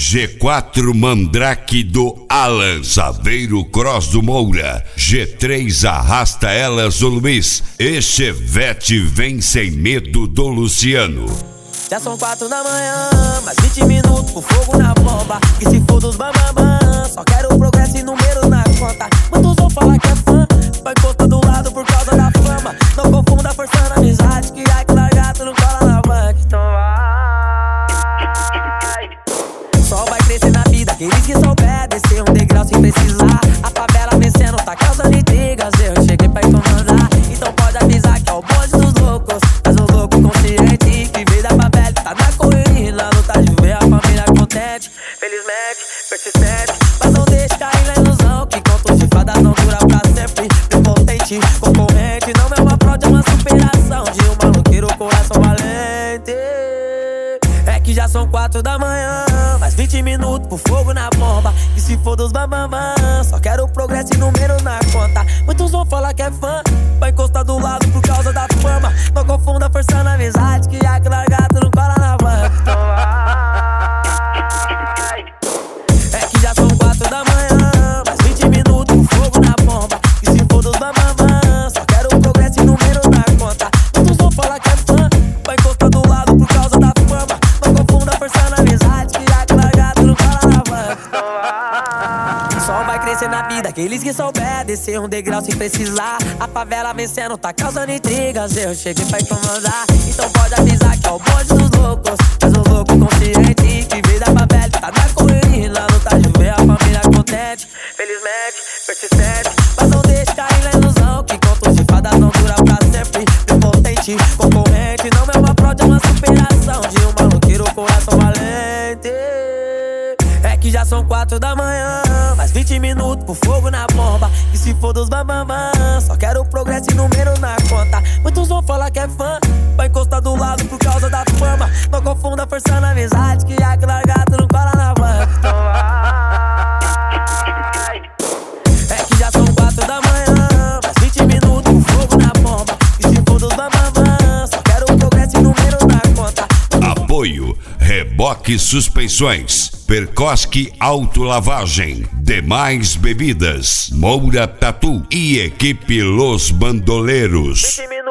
G4 Mandrake do Alan, Saveiro Cross do Moura, G3 Arrasta Elas do Luiz e Chevette Vem Sem Medo do Luciano. Já são 4 da manhã, mais 20 minutos com fogo na bomba. Que se for dos bambambam, só quero progresso e números na conta. Muitos vão falar que é fã, vai encostar do lado por causa da fama. Não confunda forçando a amizade, que ai que largato não cola na banca. Então vai, só vai crescer na vida aqueles que souber descer um degrau sem precisar. A favela vencendo tá causando intrigas, eu cheguei pra comandar. Então pode avisar que é o bonde dos loucos, mas os loucos conscientes que veio da favela tá na correria, na luta de ver a família contente. Felizmente, persistente, mas não deixe cair na ilusão que contos de fadas não dura pra sempre. Prepotente, concorrente, não é uma prova, é uma superação de um maloqueiro coração valente. É que já são 4 da manhã, mais 20 minutos pro fogo na bomba. E se for dos bambambam, só quero progresso e números na conta. Muitos vão falar que é fã, vai encostar do lado por causa da fama. Não confunda forçando a amizade, que ai que largato não cola na banca. Então vai, é que já são 4 da manhã, mais 20 minutos pro fogo na bomba. E se for dos bambambam, só quero progresso e números na conta. Muitos vão falar que é fã, vai encostar do lado por causa da fama. Não confunda forçando a amizade, que ai que largato não cola na banca. Então vai, só vai crescer na vida aqueles que souber descer um degrau sem precisar. A favela vencendo tá causando intrigas, eu cheguei pra comandar. Então pode avisar que é o bonde dos loucos, mas os loucos conscientes que veio da favela tá na correria, na luta de ver a família contente. Felizmente, persistente, mas não deixe cair na ilusão que contos de fadas não dura pra sempre. Prepotente, concorrente, não é uma prova, é uma superação de um maloqueiro coração valente. É que já são 4 da manhã, mais 20 minutos pro fogo na bomba. E se for dos bambambam, só quero progresso e números na conta. Muitos vão falar que é fã, vai encostar do lado por causa da fama. Não confunda forçando a amizade, que ai que largato não cola na banca. Então vai, é que já são 4 da manhã, mais 20 minutos pro fogo na bomba. E se for dos bambambam, só quero progresso e números na conta. Apoio Reboque Suspensões, Percosque Autolavagem, Demais Bebidas, Moura Tatu e Equipe Los Bandoleiros.